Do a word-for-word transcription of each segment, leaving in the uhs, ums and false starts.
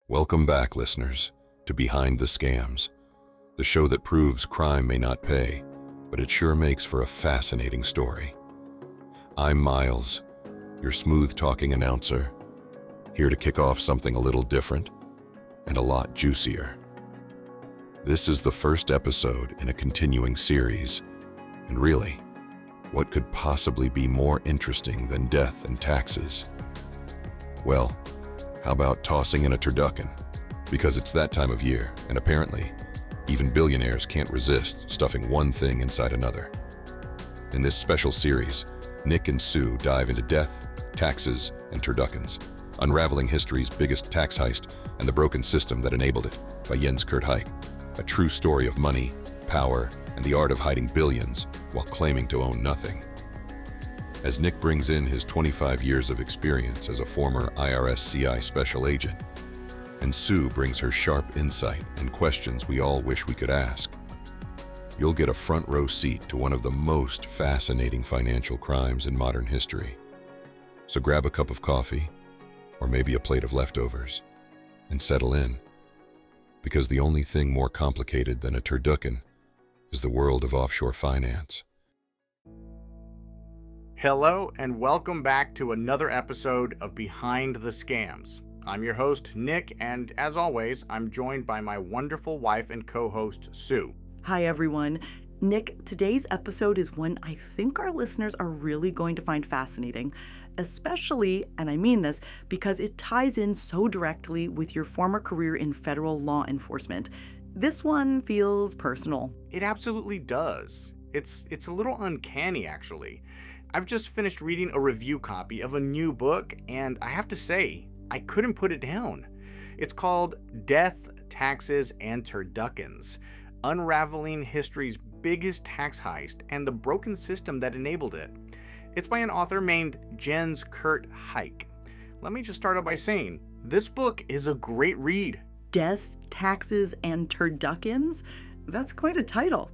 Welcome back, listeners, to Behind the Scams, the show that proves crime may not pay, but it sure makes for a fascinating story. I'm Miles, your smooth-talking announcer, here to kick off something a little different and a lot juicier. This is the first episode in a continuing series, and really, what could possibly be more interesting than death and taxes? Well, how about tossing in a turducken? Because it's that time of year, and apparently, even billionaires can't resist stuffing one thing inside another. In this special series, Nick and Sue dive into death, taxes, and turduckens, unraveling history's biggest tax heist and the broken system that enabled it, by Jens Kurt Haik, a true story of money, power, and the art of hiding billions while claiming to own nothing. As Nick brings in his twenty-five years of experience as a former I R S C I special agent, and Sue brings her sharp insight and questions we all wish we could ask, you'll get a front row seat to one of the most fascinating financial crimes in modern history. So grab a cup of coffee, or maybe a plate of leftovers, and settle in, because the only thing more complicated than a turducken is the world of offshore finance. Hello and welcome back to another episode of Behind the Scams. I'm your host, Nick, and as always, I'm joined by my wonderful wife and co-host, Sue. Hi, everyone. Nick, today's episode is one I think our listeners are really going to find fascinating, especially, and I mean this, because it ties in so directly with your former career in federal law enforcement. This one feels personal. It absolutely does. It's, it's a little uncanny, actually. I've just finished reading a review copy of a new book, and I have to say, I couldn't put it down. It's called Death, Taxes, and Turduckens, Unraveling History's Biggest Tax Heist and the Broken System That Enabled It. It's by an author named Jens Kurt Haik. Let me just start out by saying, this book is a great read. Death, Taxes, and Turduckens? That's quite a title.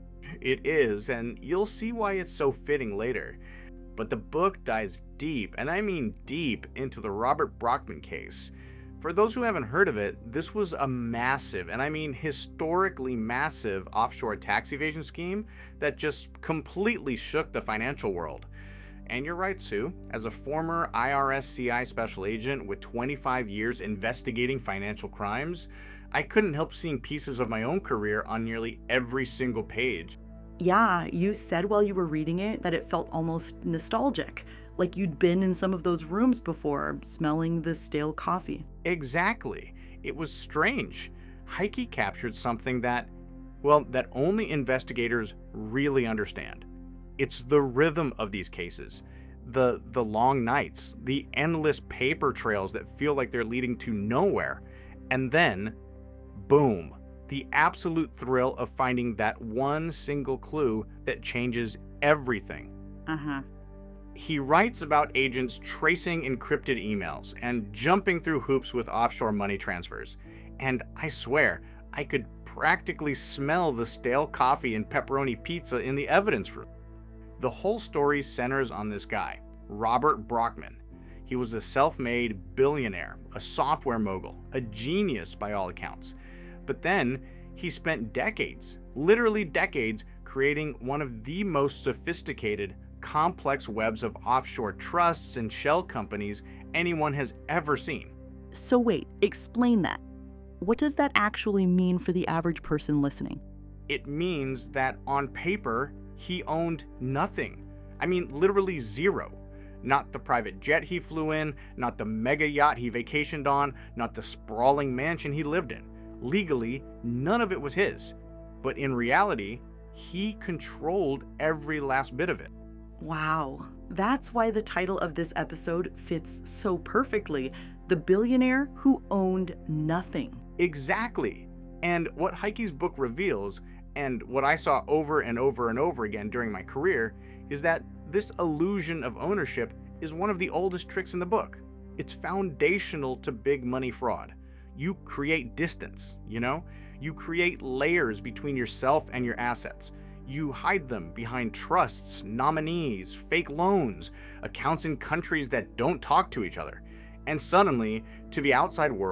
It is, and you'll see why it's so fitting later. But the book dives deep, and I mean deep, into the Robert Brockman case. For those who haven't heard of it, this was a massive, and I mean historically massive, offshore tax evasion scheme that just completely shook the financial world. And you're right, Sue. As a former I R S C I special agent with twenty-five years investigating financial crimes, I couldn't help seeing pieces of my own career on nearly every single page. Yeah, you said while you were reading it that it felt almost nostalgic, like you'd been in some of those rooms before, smelling the stale coffee. Exactly. It was strange. Haik captured something that, well, that only investigators really understand. It's the rhythm of these cases. The, the long nights, the endless paper trails that feel like they're leading to nowhere. And then, boom, the absolute thrill of finding that one single clue that changes everything. Uh-huh. He writes about agents tracing encrypted emails and jumping through hoops with offshore money transfers. And I swear, I could practically smell the stale coffee and pepperoni pizza in the evidence room. The whole story centers on this guy, Robert Brockman. He was a self-made billionaire, a software mogul, a genius by all accounts. But then he spent decades, literally decades, creating one of the most sophisticated, complex webs of offshore trusts and shell companies anyone has ever seen. So wait, explain that. What does that actually mean for the average person listening? It means that on paper, he owned nothing. I mean, literally zero. Not the private jet he flew in, not the mega yacht he vacationed on, not the sprawling mansion he lived in. Legally, none of it was his. But in reality, he controlled every last bit of it. Wow, that's why the title of this episode fits so perfectly. The billionaire who owned nothing. Exactly. And what Haik's book reveals, and what I saw over and over and over again during my career, is that this illusion of ownership is one of the oldest tricks in the book. It's foundational to big money fraud. You create distance, you know? You create layers between yourself and your assets. You hide them behind trusts, nominees, fake loans, accounts in countries that don't talk to each other. And suddenly, to the outside world,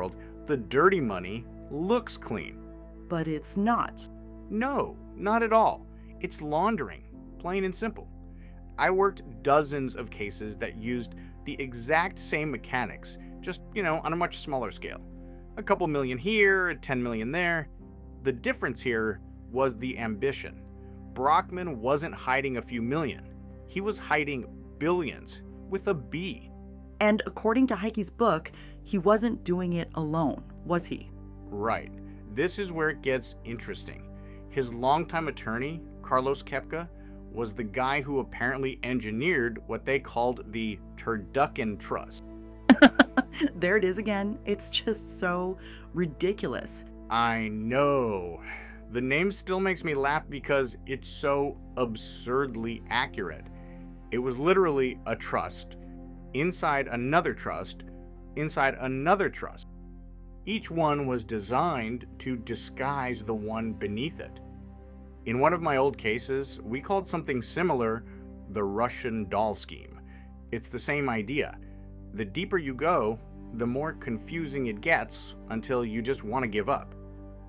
the dirty money looks clean. But it's not. No, not at all. It's laundering, plain and simple. I worked dozens of cases that used the exact same mechanics, just, you know, on a much smaller scale. A couple million here, ten million there. The difference here was the ambition. Brockman wasn't hiding a few million. He was hiding billions, with a B. And according to Heike's book, he wasn't doing it alone, was he? Right. This is where it gets interesting. His longtime attorney, Carlos Kepka, was the guy who apparently engineered what they called the Turducken Trust. There it is again. It's just so ridiculous. I know. The name still makes me laugh because it's so absurdly accurate. It was literally a trust, inside another trust, inside another trust. Each one was designed to disguise the one beneath it. In one of my old cases, we called something similar the Russian doll scheme. It's the same idea. The deeper you go, the more confusing it gets until you just want to give up.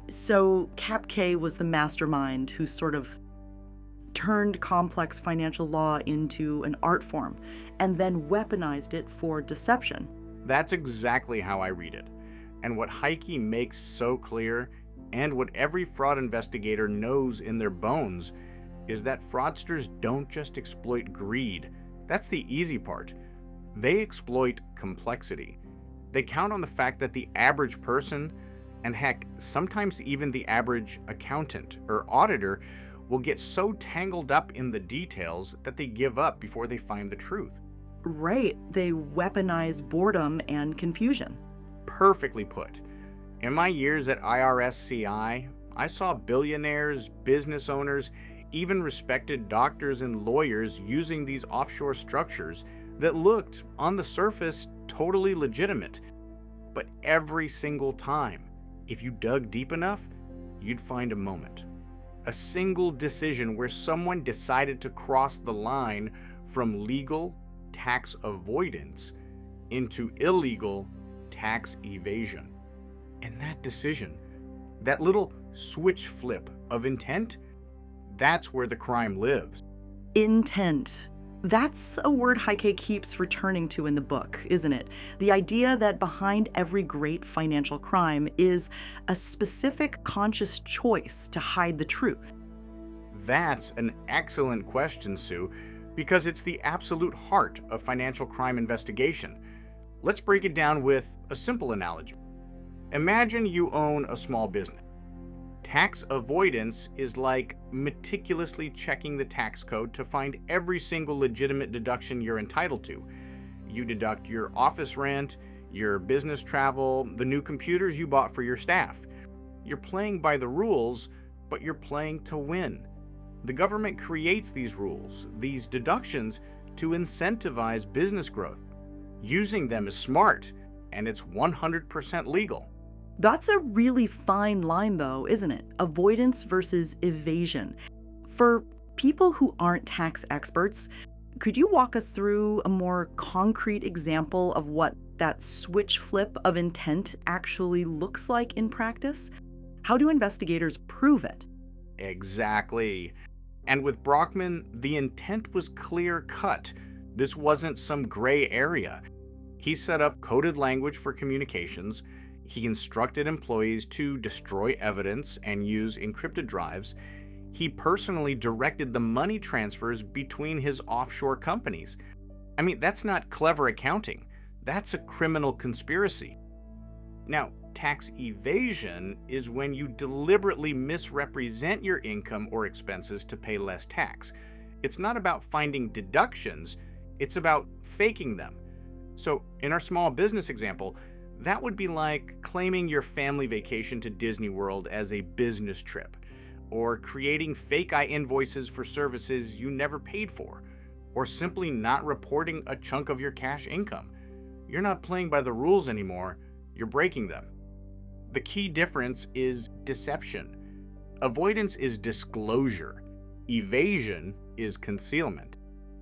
So Cap K was the mastermind who sort of turned complex financial law into an art form and then weaponized it for deception. That's exactly how I read it. And what Heike makes so clear, and what every fraud investigator knows in their bones, is that fraudsters don't just exploit greed. That's the easy part. They exploit complexity. They count on the fact that the average person, and heck, sometimes even the average accountant or auditor, will get so tangled up in the details that they give up before they find the truth. Right. They weaponize boredom and confusion. Perfectly put. In my years at I R S C I, I saw billionaires, business owners, even respected doctors and lawyers using these offshore structures that looked, on the surface, totally legitimate. But every single time, if you dug deep enough, you'd find a moment. A single decision where someone decided to cross the line from legal tax avoidance into illegal tax evasion. And that decision, that little switch flip of intent, that's where the crime lives. Intent. That's a word Heike keeps returning to in the book, isn't it? The idea that behind every great financial crime is a specific conscious choice to hide the truth. That's an excellent question, Sue, because it's the absolute heart of financial crime investigation. Let's break it down with a simple analogy. Imagine you own a small business. Tax avoidance is like meticulously checking the tax code to find every single legitimate deduction you're entitled to. You deduct your office rent, your business travel, the new computers you bought for your staff. You're playing by the rules, but you're playing to win. The government creates these rules, these deductions, to incentivize business growth. Using them is smart, and it's one hundred percent legal. That's a really fine line, though, isn't it? Avoidance versus evasion. For people who aren't tax experts, could you walk us through a more concrete example of what that switch flip of intent actually looks like in practice? How do investigators prove it? Exactly. And with Brockman, the intent was clear-cut. This wasn't some gray area. He set up coded language for communications. He instructed employees to destroy evidence and use encrypted drives. He personally directed the money transfers between his offshore companies. I mean, that's not clever accounting. That's a criminal conspiracy. Now, tax evasion is when you deliberately misrepresent your income or expenses to pay less tax. It's not about finding deductions, it's about faking them. So, in our small business example, that would be like claiming your family vacation to Disney World as a business trip, or creating fake I invoices for services you never paid for, or simply not reporting a chunk of your cash income. You're not playing by the rules anymore, you're breaking them. The key difference is deception. Avoidance is disclosure. Evasion is concealment.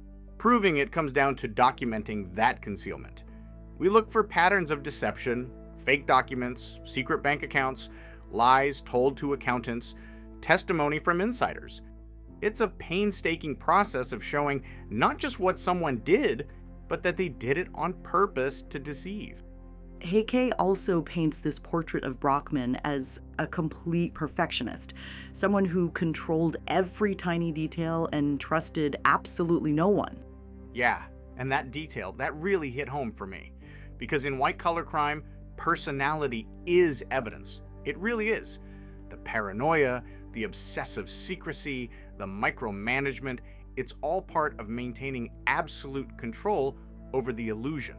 Proving it comes down to documenting that concealment. We look for patterns of deception, fake documents, secret bank accounts, lies told to accountants, testimony from insiders. It's a painstaking process of showing not just what someone did, but that they did it on purpose to deceive. Heike also paints this portrait of Brockman as a complete perfectionist, someone who controlled every tiny detail and trusted absolutely no one. Yeah, and that detail, that really hit home for me. Because in white-collar crime, personality is evidence. It really is. The paranoia, the obsessive secrecy, the micromanagement, it's all part of maintaining absolute control over the illusion.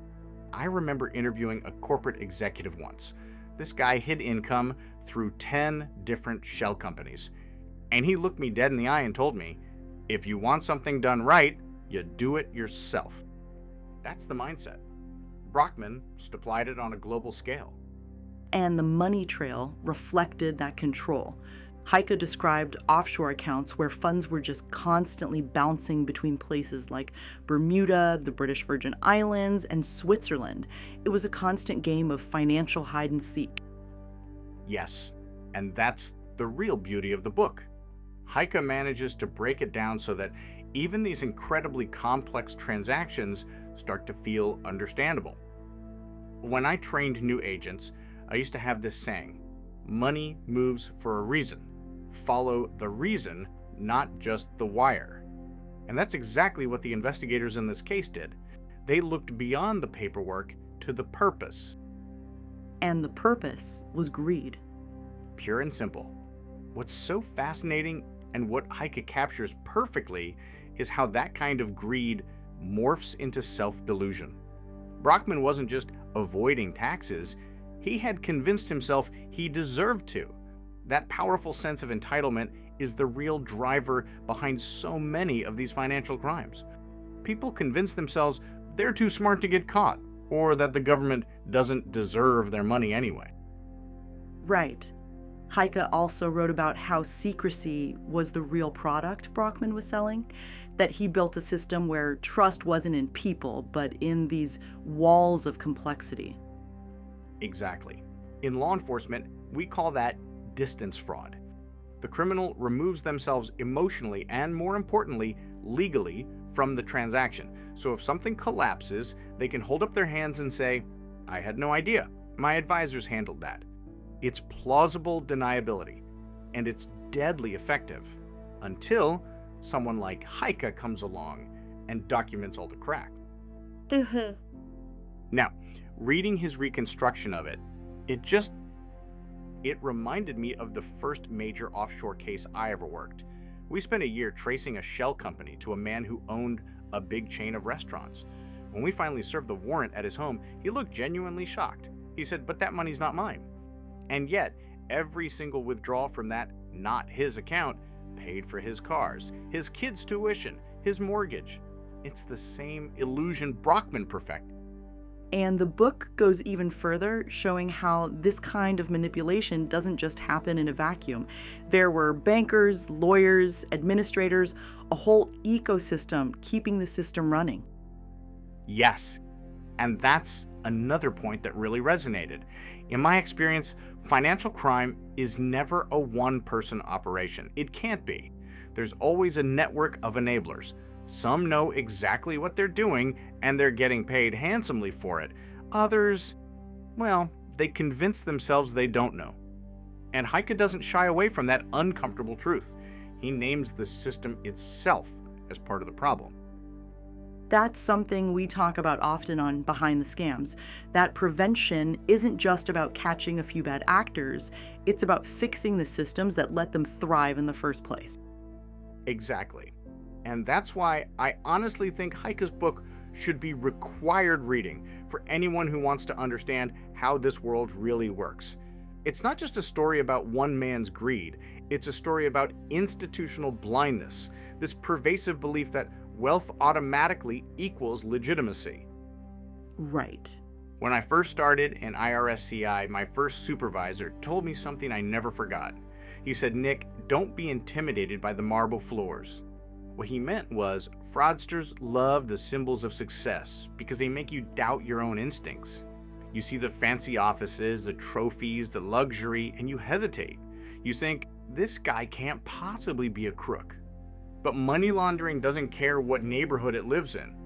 I remember interviewing a corporate executive once. This guy hid income through ten different shell companies. And he looked me dead in the eye and told me, if you want something done right, you do it yourself. That's the mindset. Brockman just applied it on a global scale. And the money trail reflected that control. Heike described offshore accounts where funds were just constantly bouncing between places like Bermuda, the British Virgin Islands, and Switzerland. It was a constant game of financial hide and seek. Yes, and that's the real beauty of the book. Heike manages to break it down so that even these incredibly complex transactions start to feel understandable. When I trained new agents, I used to have this saying, money moves for a reason. Follow the reason, not just the wire. And that's exactly what the investigators in this case did. They looked beyond the paperwork to the purpose. And the purpose was greed. Pure and simple. What's so fascinating and what Heike captures perfectly is how that kind of greed morphs into self-delusion. Brockman wasn't just avoiding taxes, he had convinced himself he deserved to. That powerful sense of entitlement is the real driver behind so many of these financial crimes. People convince themselves they're too smart to get caught, or that the government doesn't deserve their money anyway. Right. Heike also wrote about how secrecy was the real product Brockman was selling, that he built a system where trust wasn't in people, but in these walls of complexity. Exactly. In law enforcement, we call that distance fraud. The criminal removes themselves emotionally and, more importantly, legally from the transaction. So if something collapses, they can hold up their hands and say, I had no idea. My advisors handled that. It's plausible deniability, and it's deadly effective until someone like Heike comes along and documents all the cracks. Now, reading his reconstruction of it, it just, it reminded me of the first major offshore case I ever worked. We spent a year tracing a shell company to a man who owned a big chain of restaurants. When we finally served the warrant at his home, he looked genuinely shocked. He said, but that money's not mine. And yet, every single withdrawal from that not his account paid for his cars, his kids' tuition, his mortgage. It's the same illusion Brockman perfected. And the book goes even further, showing how this kind of manipulation doesn't just happen in a vacuum. There were bankers, lawyers, administrators, a whole ecosystem keeping the system running. Yes, and that's another point that really resonated. In my experience, financial crime is never a one-person operation. It can't be. There's always a network of enablers. Some know exactly what they're doing, and they're getting paid handsomely for it. Others, well, they convince themselves they don't know. And Heike doesn't shy away from that uncomfortable truth. He names the system itself as part of the problem. That's something we talk about often on Behind the Scams. That prevention isn't just about catching a few bad actors, it's about fixing the systems that let them thrive in the first place. Exactly. And that's why I honestly think Heike's book should be required reading for anyone who wants to understand how this world really works. It's not just a story about one man's greed, it's a story about institutional blindness, this pervasive belief that wealth automatically equals legitimacy. Right. When I first started in I R S C I, my first supervisor told me something I never forgot. He said, Nick, don't be intimidated by the marble floors. What he meant was, fraudsters love the symbols of success because they make you doubt your own instincts. You see the fancy offices, the trophies, the luxury, and you hesitate. You think, this guy can't possibly be a crook. But money laundering doesn't care what neighborhood it lives in.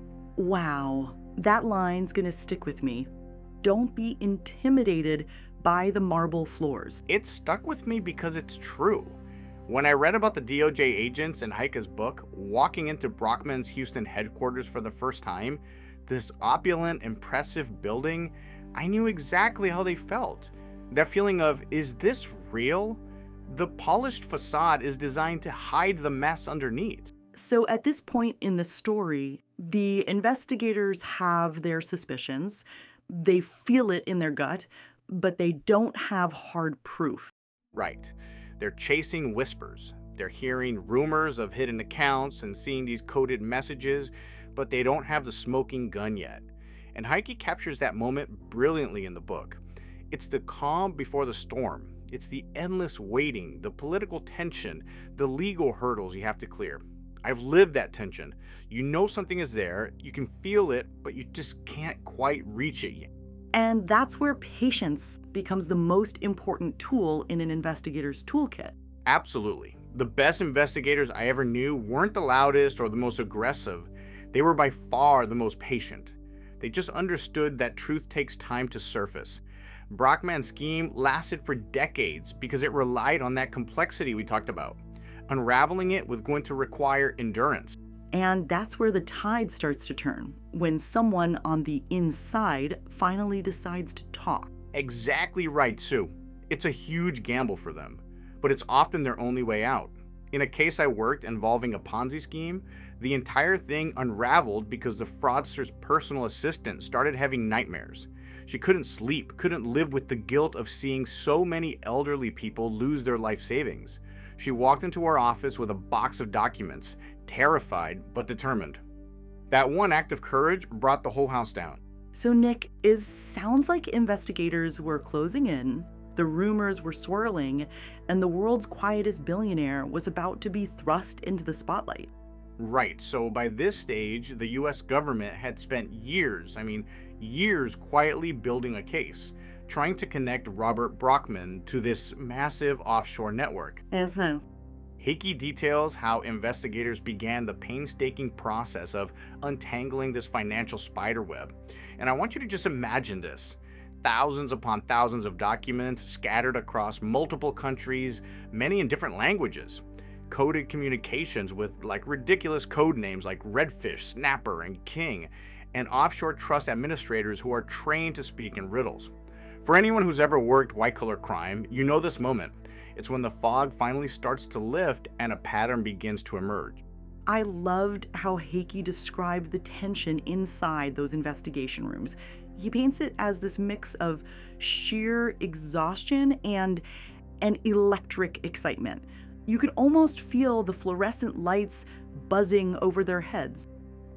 Wow, that line's gonna stick with me. Don't be intimidated by the marble floors. It stuck with me because it's true. When I read about the D O J agents in Heike's book, walking into Brockman's Houston headquarters for the first time, this opulent, impressive building, I knew exactly how they felt. That feeling of, is this real? The polished facade is designed to hide the mess underneath. So at this point in the story, the investigators have their suspicions. They feel it in their gut, but they don't have hard proof. Right. They're chasing whispers. They're hearing rumors of hidden accounts and seeing these coded messages, but they don't have the smoking gun yet. And Heike captures that moment brilliantly in the book. It's the calm before the storm. It's the endless waiting, the political tension, the legal hurdles you have to clear. I've lived that tension. You know something is there, you can feel it, but you just can't quite reach it yet. And that's where patience becomes the most important tool in an investigator's toolkit. Absolutely. The best investigators I ever knew weren't the loudest or the most aggressive. They were by far the most patient. They just understood that truth takes time to surface. Brockman's scheme lasted for decades because it relied on that complexity we talked about. Unraveling it was going to require endurance. And that's where the tide starts to turn, when someone on the inside finally decides to talk. Exactly right, Sue. It's a huge gamble for them, but it's often their only way out. In a case I worked involving a Ponzi scheme, the entire thing unraveled because the fraudster's personal assistant started having nightmares. She couldn't sleep, couldn't live with the guilt of seeing so many elderly people lose their life savings. She walked into our office with a box of documents, terrified but determined. That one act of courage brought the whole house down. So Nick, it sounds like investigators were closing in, the rumors were swirling, and the world's quietest billionaire was about to be thrust into the spotlight. Right, so by this stage, the U S government had spent years, I mean years quietly building a case, trying to connect Robert Brockman to this massive offshore network. Uh-huh. Heike details how investigators began the painstaking process of untangling this financial spiderweb. And I want you to just imagine this. Thousands upon thousands of documents scattered across multiple countries, many in different languages. Coded communications with like ridiculous code names like Redfish, Snapper, and King, and offshore trust administrators who are trained to speak in riddles. For anyone who's ever worked white-collar crime, you know this moment. It's when the fog finally starts to lift and a pattern begins to emerge. I loved how Heike described the tension inside those investigation rooms. He paints it as this mix of sheer exhaustion and an electric excitement. You can almost feel the fluorescent lights buzzing over their heads.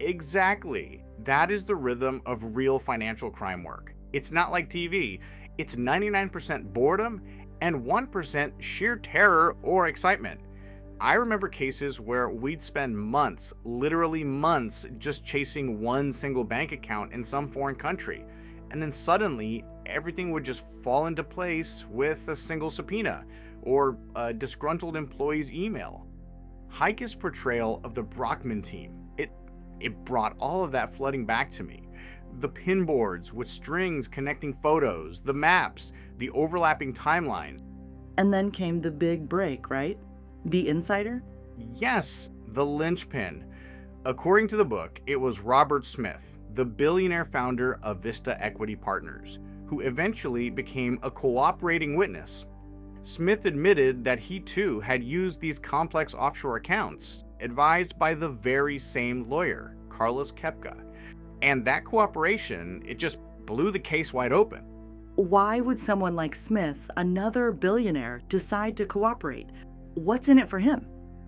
Exactly. That is the rhythm of real financial crime work. It's not like T V. It's ninety-nine percent boredom and one percent sheer terror or excitement. I remember cases where we'd spend months, literally months, just chasing one single bank account in some foreign country. And then suddenly, everything would just fall into place with a single subpoena or a disgruntled employee's email. Heike's portrayal of the Brockman team, it, it brought all of that flooding back to me. The pinboards with strings connecting photos, the maps, the overlapping timeline. And then came the big break, right? The insider? Yes, the linchpin. According to the book, it was Robert Smith, the billionaire founder of Vista Equity Partners, who eventually became a cooperating witness. Smith admitted that he too had used these complex offshore accounts, advised by the very same lawyer, Carlos Kepka. And that cooperation, it just blew the case wide open. Why would someone like Smith, another billionaire, decide to cooperate? What's in it for him?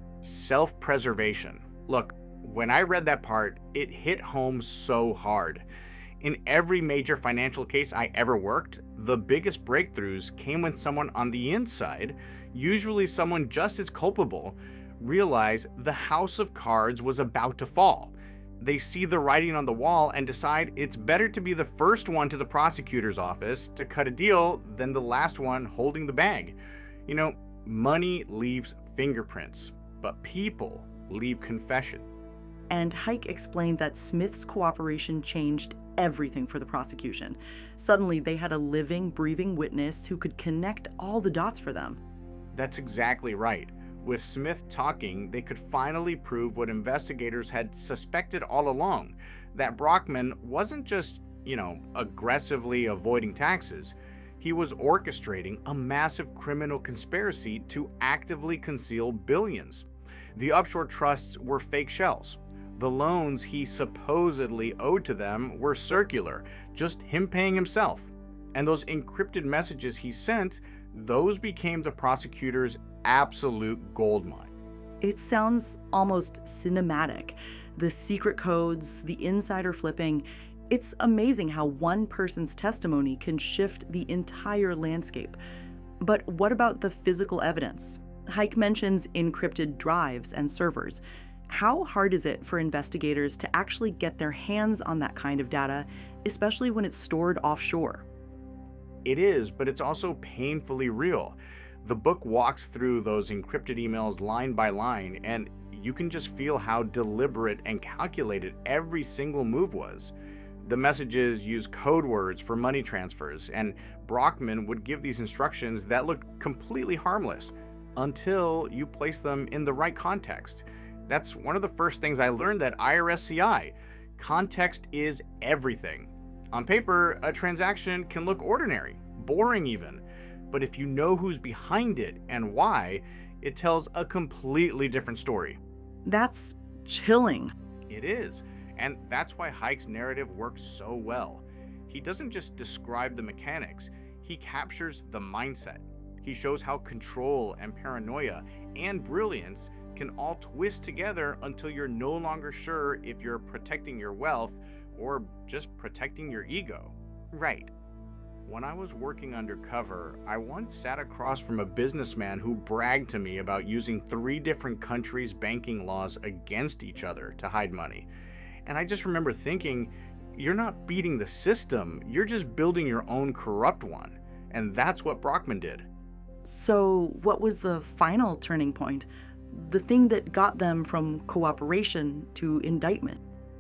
Self-preservation. Look, when I read that part, it hit home so hard. In every major financial case I ever worked, the biggest breakthroughs came when someone on the inside, usually someone just as culpable, realized the house of cards was about to fall. They see the writing on the wall and decide it's better to be the first one to the prosecutor's office to cut a deal than the last one holding the bag. You know, money leaves fingerprints, but people leave confession. And Hike explained that Smith's cooperation changed everything for the prosecution. Suddenly, they had a living, breathing witness who could connect all the dots for them. That's exactly right. With Smith talking, they could finally prove what investigators had suspected all along, that Brockman wasn't just, you know, aggressively avoiding taxes. He was orchestrating a massive criminal conspiracy to actively conceal billions. The offshore trusts were fake shells. The loans he supposedly owed to them were circular, just him paying himself. And those encrypted messages he sent, those became the prosecutor's absolute goldmine. It sounds almost cinematic. The secret codes, the insider flipping. It's amazing how one person's testimony can shift the entire landscape. But what about the physical evidence? Hike mentions encrypted drives and servers. How hard is it for investigators to actually get their hands on that kind of data, especially when it's stored offshore? It is, but it's also painfully real. The book walks through those encrypted emails line by line, and you can just feel how deliberate and calculated every single move was. The messages use code words for money transfers, and Brockman would give these instructions that looked completely harmless until you place them in the right context. That's one of the first things I learned at I R S C I. Context is everything. On paper, a transaction can look ordinary, boring even, but if you know who's behind it and why, it tells a completely different story. That's chilling. It is, and that's why Hike's narrative works so well. He doesn't just describe the mechanics, he captures the mindset. He shows how control and paranoia and brilliance can all twist together until you're no longer sure if you're protecting your wealth or just protecting your ego. Right. When I was working undercover, I once sat across from a businessman who bragged to me about using three different countries' banking laws against each other to hide money. And I just remember thinking, you're not beating the system, you're just building your own corrupt one. And that's what Brockman did. So, what was the final turning point? The thing that got them from cooperation to indictment?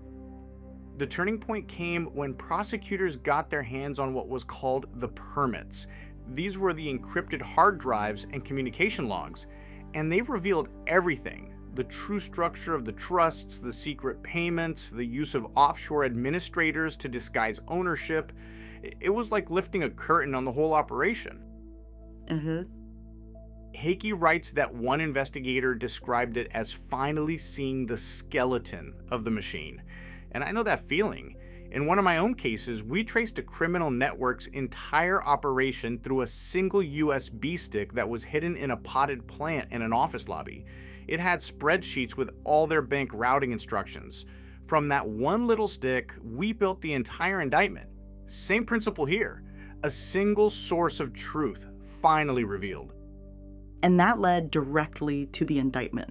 The turning point came when prosecutors got their hands on what was called the permits. These were the encrypted hard drives and communication logs, and they revealed everything. The true structure of the trusts, the secret payments, the use of offshore administrators to disguise ownership. It was like lifting a curtain on the whole operation. Uh-huh. Hakey writes that one investigator described it as finally seeing the skeleton of the machine. And I know that feeling. In one of my own cases, we traced a criminal network's entire operation through a single U S B stick that was hidden in a potted plant in an office lobby. It had spreadsheets with all their bank routing instructions. From that one little stick, we built the entire indictment. Same principle here. A single source of truth finally revealed. And that led directly to the indictment.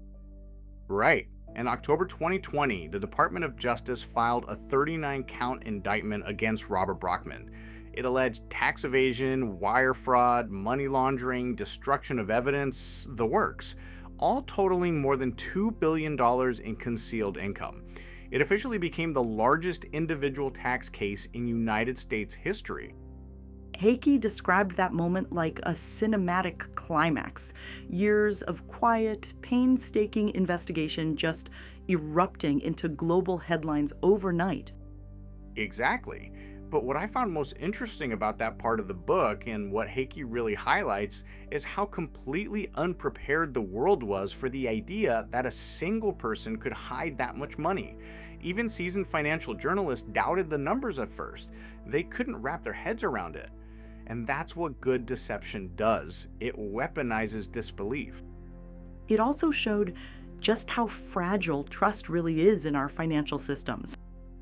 Right. In October twenty twenty, the Department of Justice filed a thirty-nine count indictment against Robert Brockman. It alleged tax evasion, wire fraud, money laundering, destruction of evidence, the works, all totaling more than two billion dollars in concealed income. It officially became the largest individual tax case in United States history. Hakey described that moment like a cinematic climax. Years of quiet, painstaking investigation just erupting into global headlines overnight. Exactly. But what I found most interesting about that part of the book, and what Hakey really highlights, is how completely unprepared the world was for the idea that a single person could hide that much money. Even seasoned financial journalists doubted the numbers at first. They couldn't wrap their heads around it. And that's what good deception does. It weaponizes disbelief. It also showed just how fragile trust really is in our financial systems.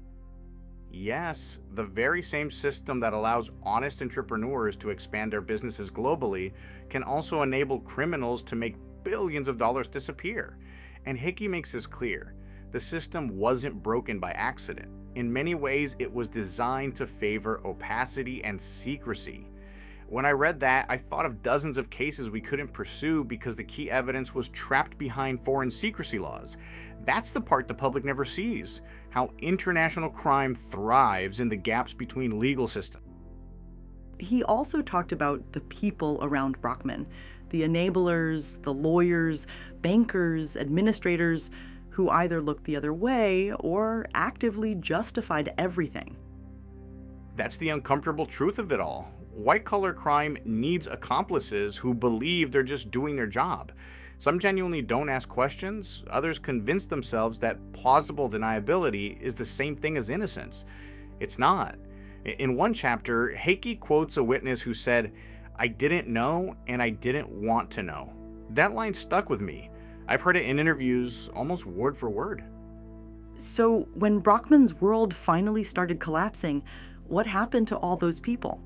Yes, the very same system that allows honest entrepreneurs to expand their businesses globally can also enable criminals to make billions of dollars disappear. And Hickey makes this clear. The system wasn't broken by accident. In many ways, it was designed to favor opacity and secrecy. When I read that, I thought of dozens of cases we couldn't pursue because the key evidence was trapped behind foreign secrecy laws. That's the part the public never sees, how international crime thrives in the gaps between legal systems. He also talked about the people around Brockman, the enablers, the lawyers, bankers, administrators, who either looked the other way or actively justified everything. That's the uncomfortable truth of it all. White-collar crime needs accomplices who believe they're just doing their job. Some genuinely don't ask questions. Others convince themselves that plausible deniability is the same thing as innocence. It's not. In one chapter, Heike quotes a witness who said, "I didn't know and I didn't want to know." That line stuck with me. I've heard it in interviews almost word for word. So when Brockman's world finally started collapsing, what happened to all those people?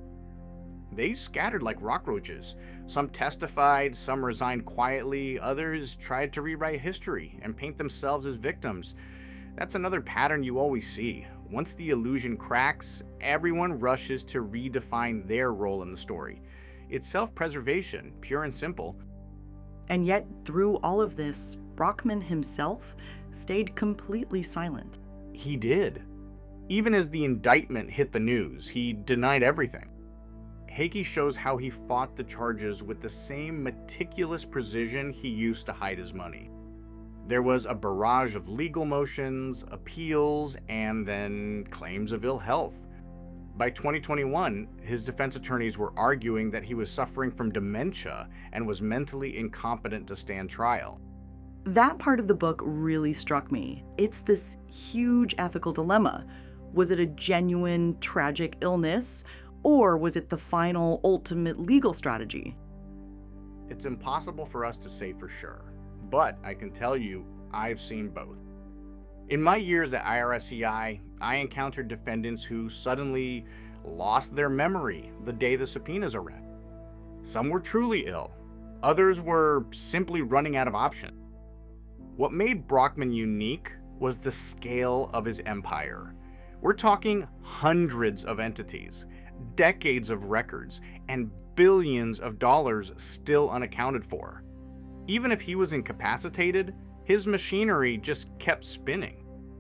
They scattered like cockroaches. Some testified, some resigned quietly, others tried to rewrite history and paint themselves as victims. That's another pattern you always see. Once the illusion cracks, everyone rushes to redefine their role in the story. It's self-preservation, pure and simple. And yet, through all of this, Brockman himself stayed completely silent. He did. Even as the indictment hit the news, he denied everything. Heike shows how he fought the charges with the same meticulous precision he used to hide his money. There was a barrage of legal motions, appeals, and then claims of ill health. By twenty twenty-one, his defense attorneys were arguing that he was suffering from dementia and was mentally incompetent to stand trial. That part of the book really struck me. It's this huge ethical dilemma. Was it a genuine, tragic illness, or was it the final, ultimate legal strategy? It's impossible for us to say for sure, but I can tell you I've seen both. In my years at I R S C I, I encountered defendants who suddenly lost their memory the day the subpoenas are read. Some were truly ill. Others were simply running out of options. What made Brockman unique was the scale of his empire. We're talking hundreds of entities, decades of records, and billions of dollars still unaccounted for. Even if he was incapacitated, his machinery just kept spinning.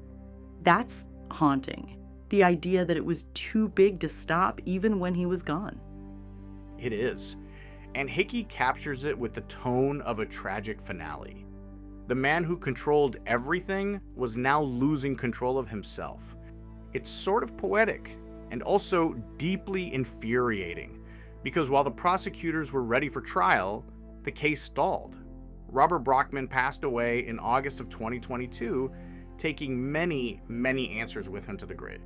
That's haunting. The idea that it was too big to stop even when he was gone. It is. And Heike captures it with the tone of a tragic finale. The man who controlled everything was now losing control of himself. It's sort of poetic and also deeply infuriating, because while the prosecutors were ready for trial, the case stalled. Robert Brockman passed away in August of twenty twenty-two, taking many, many answers with him to the grave.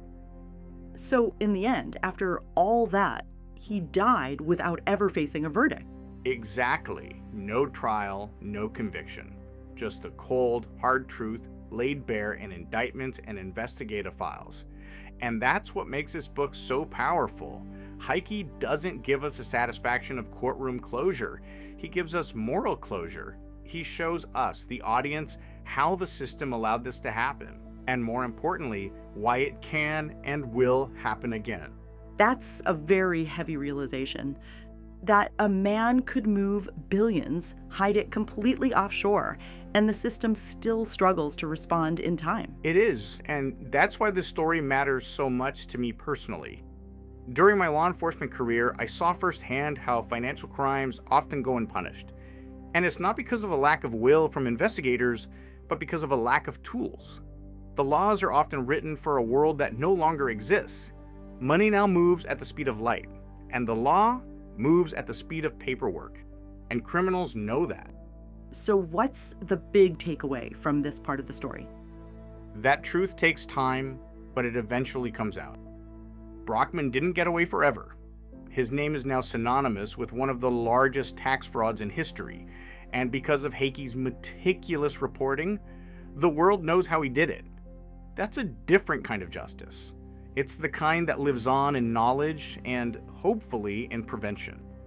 So in the end, after all that, he died without ever facing a verdict. Exactly. No trial, no conviction. Just the cold, hard truth laid bare in indictments and investigative files. And that's what makes this book so powerful. Heike doesn't give us the satisfaction of courtroom closure. He gives us moral closure. He shows us, the audience, how the system allowed this to happen, and more importantly, why it can and will happen again. That's a very heavy realization. That a man could move billions, hide it completely offshore, and the system still struggles to respond in time. It is, and that's why this story matters so much to me personally. During my law enforcement career, I saw firsthand how financial crimes often go unpunished. And it's not because of a lack of will from investigators, but because of a lack of tools. The laws are often written for a world that no longer exists. Money now moves at the speed of light, and the law moves at the speed of paperwork. And criminals know that. So what's the big takeaway from this part of the story? That truth takes time, but it eventually comes out. Brockman didn't get away forever. His name is now synonymous with one of the largest tax frauds in history, and because of Heike's meticulous reporting, the world knows how he did it. That's a different kind of justice. It's the kind that lives on in knowledge and, hopefully, in prevention.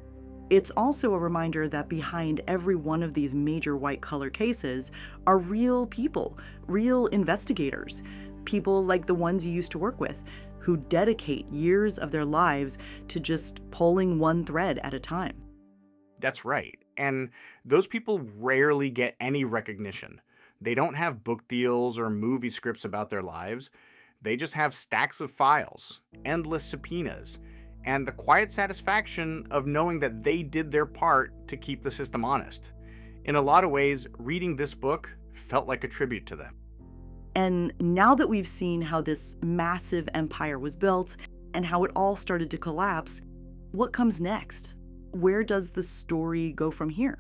It's also a reminder that behind every one of these major white-collar cases are real people, real investigators, people like the ones you used to work with, who dedicate years of their lives to just pulling one thread at a time. That's right. And those people rarely get any recognition. They don't have book deals or movie scripts about their lives. They just have stacks of files, endless subpoenas, and the quiet satisfaction of knowing that they did their part to keep the system honest. In a lot of ways, reading this book felt like a tribute to them. And now that we've seen how this massive empire was built and how it all started to collapse, what comes next? Where does the story go from here?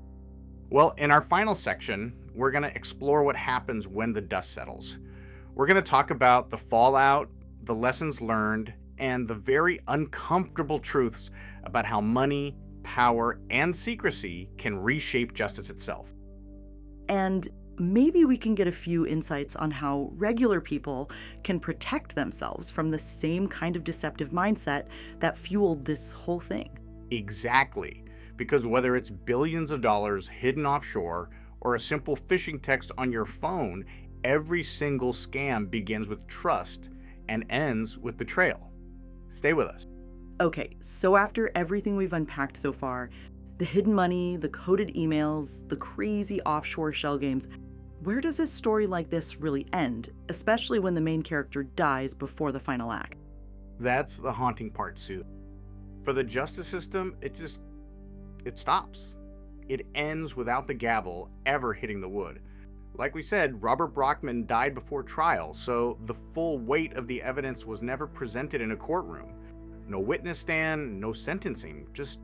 Well, in our final section, we're going to explore what happens when the dust settles. We're going to talk about the fallout, the lessons learned, and the very uncomfortable truths about how money, power, and secrecy can reshape justice itself. And maybe we can get a few insights on how regular people can protect themselves from the same kind of deceptive mindset that fueled this whole thing. Exactly. Because whether it's billions of dollars hidden offshore or a simple phishing text on your phone, every single scam begins with trust and ends with betrayal. Stay with us. Okay, so after everything we've unpacked so far, the hidden money, the coded emails, the crazy offshore shell games, where does a story like this really end, especially when the main character dies before the final act? That's the haunting part, Sue. For the justice system, it just, it stops. It ends without the gavel ever hitting the wood. Like we said, Robert Brockman died before trial, so the full weight of the evidence was never presented in a courtroom. No witness stand, no sentencing, just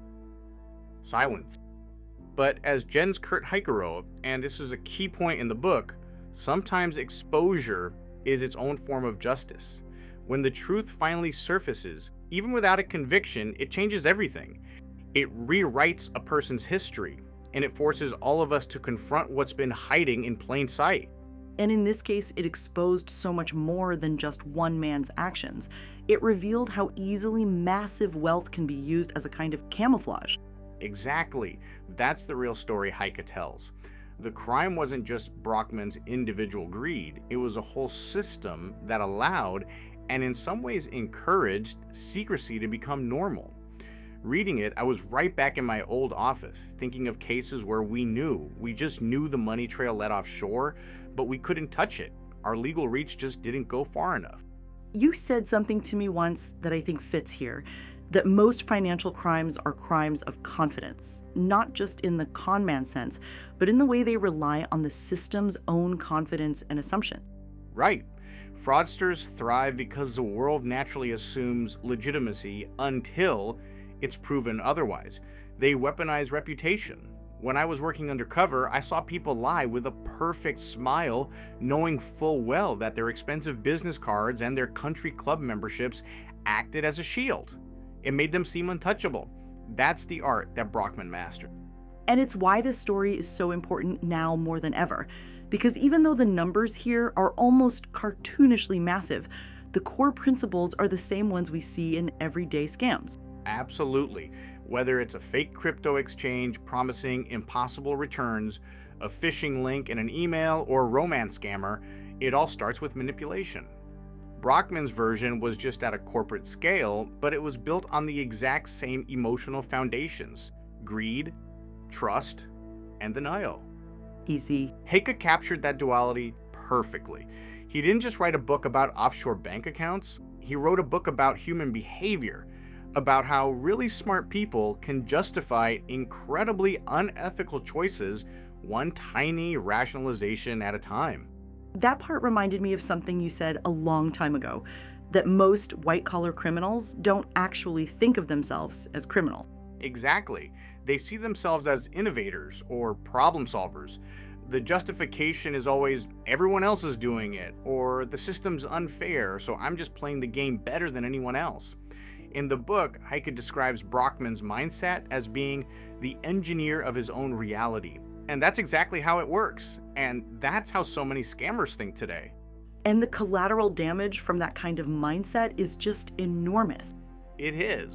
silence. But as Jens Kurt Heiker wrote, and this is a key point in the book, sometimes exposure is its own form of justice. When the truth finally surfaces, even without a conviction, it changes everything. It rewrites a person's history, and it forces all of us to confront what's been hiding in plain sight. And in this case, it exposed so much more than just one man's actions. It revealed how easily massive wealth can be used as a kind of camouflage. Exactly. That's the real story Heike tells. The crime wasn't just Brockman's individual greed. It was a whole system that allowed, and in some ways encouraged, secrecy to become normal. Reading it, I was right back in my old office, thinking of cases where we knew, we just knew the money trail led offshore, but we couldn't touch it. Our legal reach just didn't go far enough. You said something to me once that I think fits here, that most financial crimes are crimes of confidence, not just in the con man sense, but in the way they rely on the system's own confidence and assumption. Right. Fraudsters thrive because the world naturally assumes legitimacy until it's proven otherwise. They weaponize reputation. When I was working undercover, I saw people lie with a perfect smile, knowing full well that their expensive business cards and their country club memberships acted as a shield. It made them seem untouchable. That's the art that Brockman mastered. And it's why this story is so important now more than ever. Because even though the numbers here are almost cartoonishly massive, the core principles are the same ones we see in everyday scams. Absolutely. Whether it's a fake crypto exchange promising impossible returns, a phishing link in an email, or a romance scammer, it all starts with manipulation. Brockman's version was just at a corporate scale, but it was built on the exact same emotional foundations: greed, trust, and denial. Easy. Heike captured that duality perfectly. He didn't just write a book about offshore bank accounts, he wrote a book about human behavior, about how really smart people can justify incredibly unethical choices one tiny rationalization at a time. That part reminded me of something you said a long time ago, that most white-collar criminals don't actually think of themselves as criminal. Exactly. They see themselves as innovators or problem solvers. The justification is always, everyone else is doing it, or the system's unfair, so I'm just playing the game better than anyone else. In the book, Heike describes Brockman's mindset as being the engineer of his own reality. And that's exactly how it works. And that's how so many scammers think today. And the collateral damage from that kind of mindset is just enormous. It is.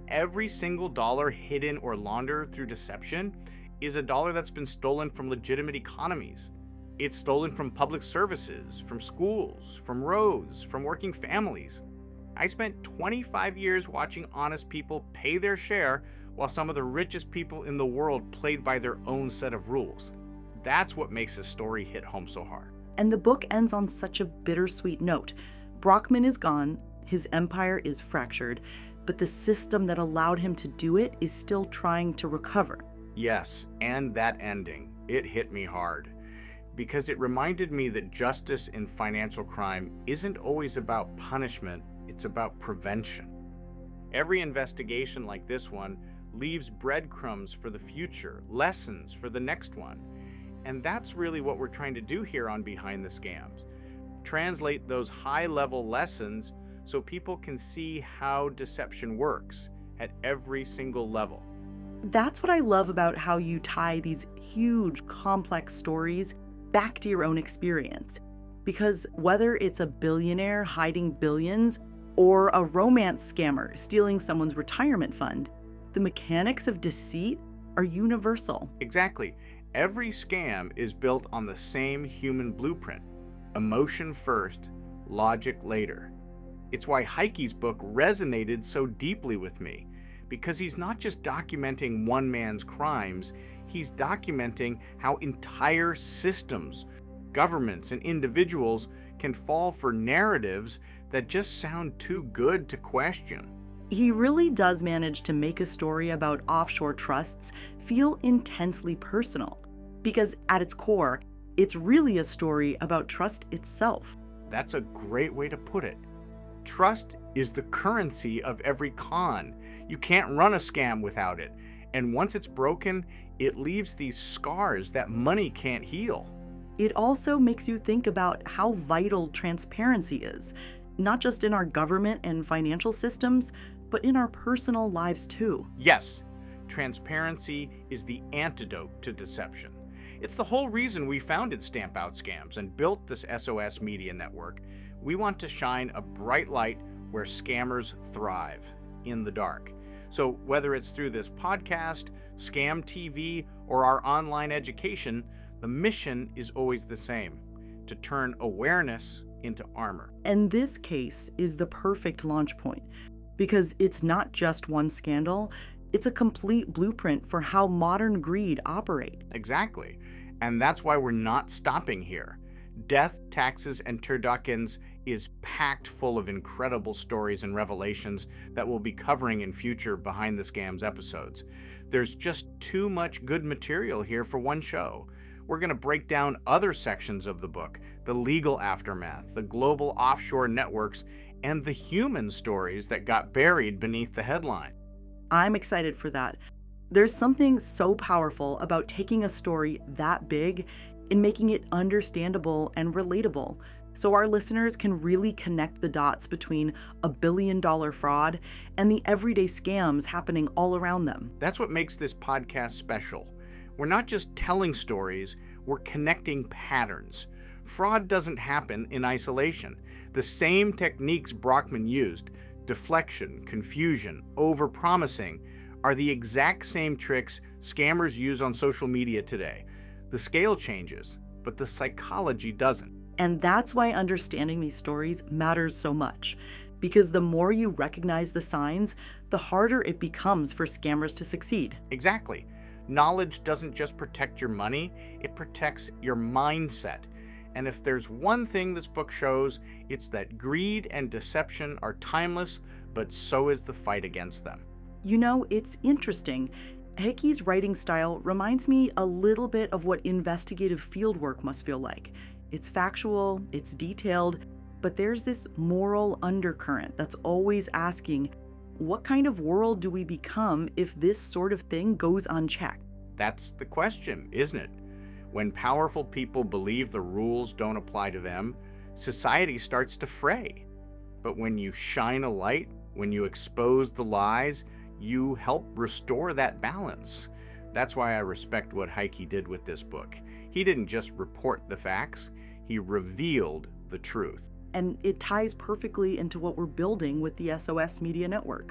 every single dollar hidden or laundered through deception is a dollar that's been stolen from legitimate economies. It's stolen from public services, from schools, from roads, from working families. I spent twenty-five years watching honest people pay their share while some of the richest people in the world played by their own set of rules. That's what makes this story hit home so hard. And the book ends on such a bittersweet note. Brockman is gone, his empire is fractured, but the system that allowed him to do it is still trying to recover. Yes, and that ending, it hit me hard. Because it reminded me that justice in financial crime isn't always about punishment, it's about prevention. Every investigation like this one leaves breadcrumbs for the future, lessons for the next one. And that's really what we're trying to do here on Behind the Scams. Translate those high-level lessons so people can see how deception works at every single level. That's what I love about how you tie these huge, complex stories back to your own experience. Because whether it's a billionaire hiding billions or a romance scammer stealing someone's retirement fund, the mechanics of deceit are universal. Exactly. Every scam is built on the same human blueprint. Emotion first, logic later. It's why Heike's book resonated so deeply with me, because he's not just documenting one man's crimes, he's documenting how entire systems, governments, and individuals can fall for narratives that just sound too good to question. He really does manage to make a story about offshore trusts feel intensely personal, because at its core, it's really a story about trust itself. That's a great way to put it. Trust is the currency of every con. You can't run a scam without it. And once it's broken, it leaves these scars that money can't heal. It also makes you think about how vital transparency is, not just in our government and financial systems, but in our personal lives too. Yes, transparency is the antidote to deception. It's the whole reason we founded Stamp Out Scams and built this S O S Media Network. We want to shine a bright light where scammers thrive, in the dark. So whether it's through this podcast, Scam T V, or our online education, the mission is always the same: to turn awareness into armor. And this case is the perfect launch point, because it's not just one scandal, it's a complete blueprint for how modern greed operates. Exactly. And that's why we're not stopping here. Death, Taxes, and Turduckens is packed full of incredible stories and revelations that we'll be covering in future Behind the Scams episodes. There's just too much good material here for one show. We're going to break down other sections of the book, the legal aftermath, the global offshore networks, and the human stories that got buried beneath the headline. I'm excited for that. There's something so powerful about taking a story that big and making it understandable and relatable, so our listeners can really connect the dots between a billion dollar fraud and the everyday scams happening all around them. That's what makes this podcast special. We're not just telling stories, we're connecting patterns. Fraud doesn't happen in isolation. The same techniques Brockman used, deflection, confusion, overpromising, are the exact same tricks scammers use on social media today. The scale changes, but the psychology doesn't. And that's why understanding these stories matters so much, because the more you recognize the signs, the harder it becomes for scammers to succeed. Exactly. Knowledge doesn't just protect your money, it protects your mindset. And if there's one thing this book shows, it's that greed and deception are timeless, but so is the fight against them. You know, it's interesting. Heike's writing style reminds me a little bit of what investigative fieldwork must feel like. It's factual, it's detailed, but there's this moral undercurrent that's always asking, what kind of world do we become if this sort of thing goes unchecked? That's the question, isn't it? When powerful people believe the rules don't apply to them, society starts to fray. But when you shine a light, when you expose the lies, you help restore that balance. That's why I respect what Heike did with this book. He didn't just report the facts, he revealed the truth. And it ties perfectly into what we're building with the S O S Media Network,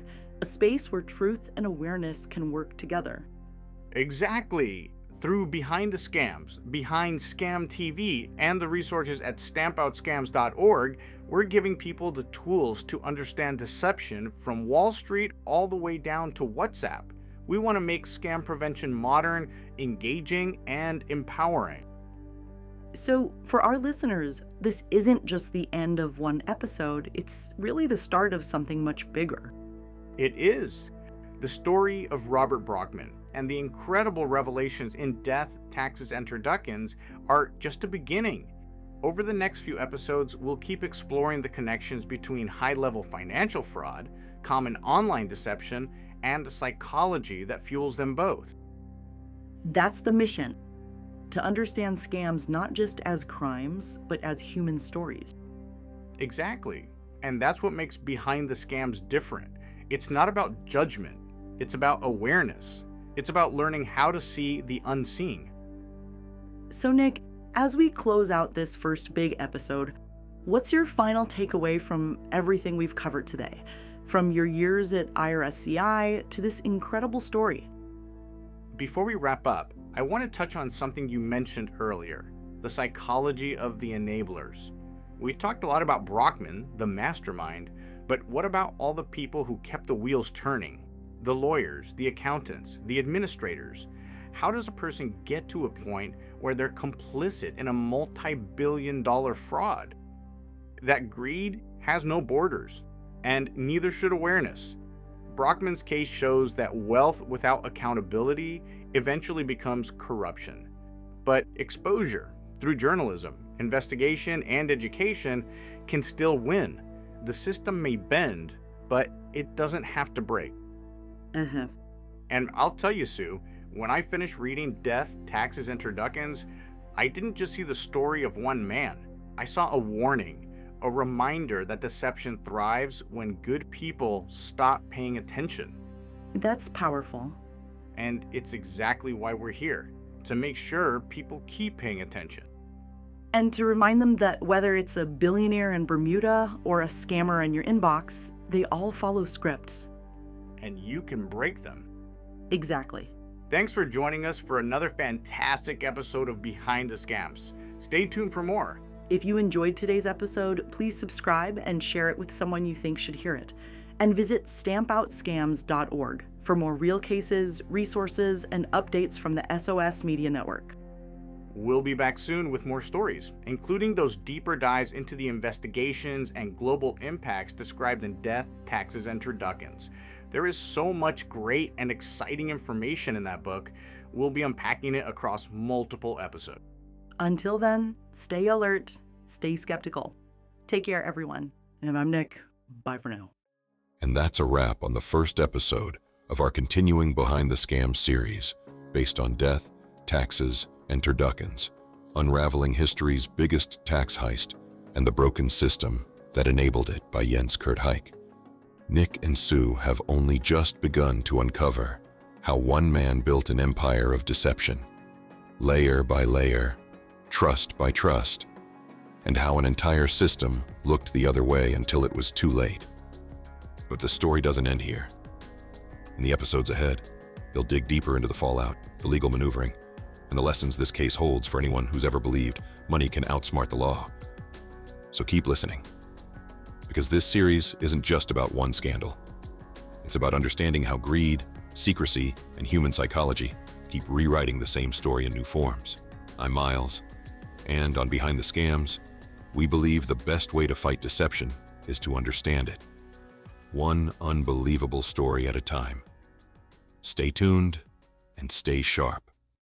a space where truth and awareness can work together. Exactly. Through Behind the Scams, Behind Scam T V, and the resources at stamp out scams dot org, we're giving people the tools to understand deception from Wall Street all the way down to WhatsApp. We want to make scam prevention modern, engaging, and empowering. So, for our listeners, this isn't just the end of one episode, it's really the start of something much bigger. It is. The story of Robert Brockman and the incredible revelations in Death, Taxes, and Turduckens are just a beginning. Over the next few episodes, we'll keep exploring the connections between high-level financial fraud, common online deception, and the psychology that fuels them both. That's the mission, to understand scams not just as crimes, but as human stories. Exactly. And that's what makes Behind the Scams different. It's not about judgment. It's about awareness. It's about learning how to see the unseen. So, Nick, as we close out this first big episode, what's your final takeaway from everything we've covered today? From your years at I R S C I to this incredible story? Before we wrap up, I want to touch on something you mentioned earlier, the psychology of the enablers. We talked a lot about Brockman, the mastermind, but what about all the people who kept the wheels turning? The lawyers, the accountants, the administrators. How does a person get to a point where they're complicit in a multi-billion dollar fraud? That greed has no borders, and neither should awareness. Brockman's case shows that wealth without accountability eventually becomes corruption. But exposure through journalism, investigation, and education can still win. The system may bend, but it doesn't have to break. Uh-huh. And I'll tell you, Sue, when I finished reading Death, Taxes, and Turduckens, I didn't just see the story of one man. I saw a warning, a reminder that deception thrives when good people stop paying attention. That's powerful. And it's exactly why we're here, to make sure people keep paying attention. And to remind them that whether it's a billionaire in Bermuda or a scammer in your inbox, they all follow scripts. And you can break them. Exactly. Thanks for joining us for another fantastic episode of Behind the Scams. Stay tuned for more. If you enjoyed today's episode, please subscribe and share it with someone you think should hear it. And visit stamp out scams dot org for more real cases, resources, and updates from the S O S Media Network. We'll be back soon with more stories, including those deeper dives into the investigations and global impacts described in Death, Taxes, and Turduckens. There is so much great and exciting information in that book. We'll be unpacking it across multiple episodes. Until then, stay alert, stay skeptical. Take care, everyone. And I'm Nick. Bye for now. And that's a wrap on the first episode of our continuing Behind the Scams series, based on Death, Taxes, and Turduckens, unraveling history's biggest tax heist and the broken system that enabled it by Jens Kurt Heik. Nick and Sue have only just begun to uncover how one man built an empire of deception, layer by layer, trust by trust, and how an entire system looked the other way until it was too late. But the story doesn't end here. In the episodes ahead, they'll dig deeper into the fallout, the legal maneuvering, and the lessons this case holds for anyone who's ever believed money can outsmart the law. So keep listening, because this series isn't just about one scandal. It's about understanding how greed, secrecy, and human psychology keep rewriting the same story in new forms. I'm Miles, and on Behind the Scams, we believe the best way to fight deception is to understand it, one unbelievable story at a time. Stay tuned and stay sharp.